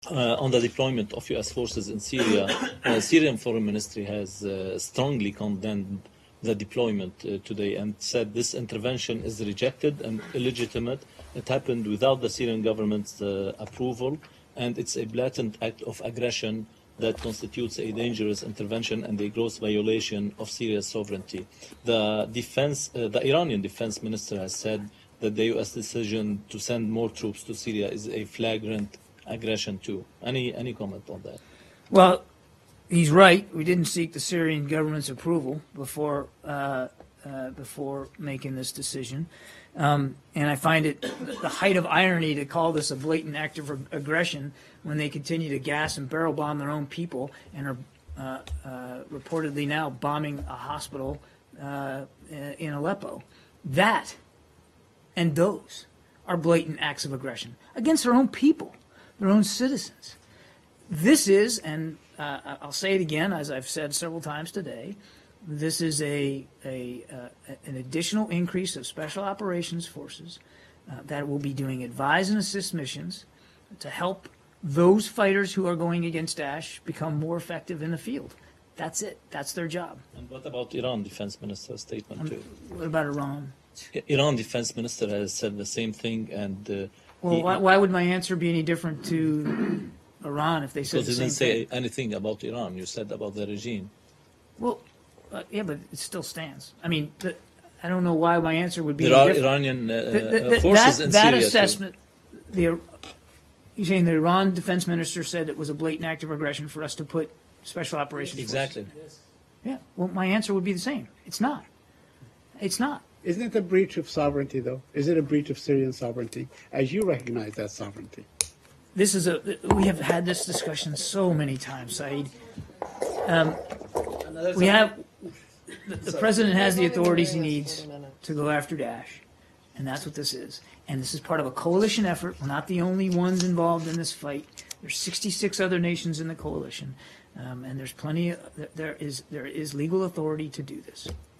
On the deployment of U.S. forces in Syria, Syrian Foreign Ministry has strongly condemned the deployment today and said this intervention is rejected and illegitimate. It happened without the Syrian government's approval, and it's a blatant act of aggression that constitutes a dangerous intervention and a gross violation of Syria's sovereignty. The Iranian defense minister has said that the U.S. decision to send more troops to Syria is a flagrant aggression too. Any comment on that? Well, he's right. We didn't seek the Syrian government's approval before making this decision, and I find it the height of irony to call this a blatant act of aggression when they continue to gas and barrel bomb their own people and are reportedly now bombing a hospital in Aleppo. That and those are blatant acts of aggression against their own people, their own citizens. This is, and I'll say it again, as I've said several times today, this is an additional increase of special operations forces that will be doing advise and assist missions to help those fighters who are going against Daesh become more effective in the field. That's it. That's their job. And what about Iran defense minister's statement too? What about Iran? Iran defense minister has said the same thing, and why would my answer be any different to Iran if they said the same thing? Because you didn't say anything about Iran. You said about the regime. Well, yeah, but it still stands. I mean, I don't know why my answer would be there are different. Iranian forces in Syria. That assessment, you're saying the Iran defense minister said it was a blatant act of aggression for us to put special operations Exactly. forces. Yeah. Well, my answer would be the same. It's not. It's not. Isn't it a breach of sovereignty, though? Is it a breach of Syrian sovereignty, as you recognize that sovereignty? We have had this discussion so many times, Saeed. The president has the authorities he needs to go after Daesh, and that's what this is. And this is part of a coalition effort. We're not the only ones involved in this fight. There's 66 other nations in the coalition, and there's plenty. There is legal authority to do this.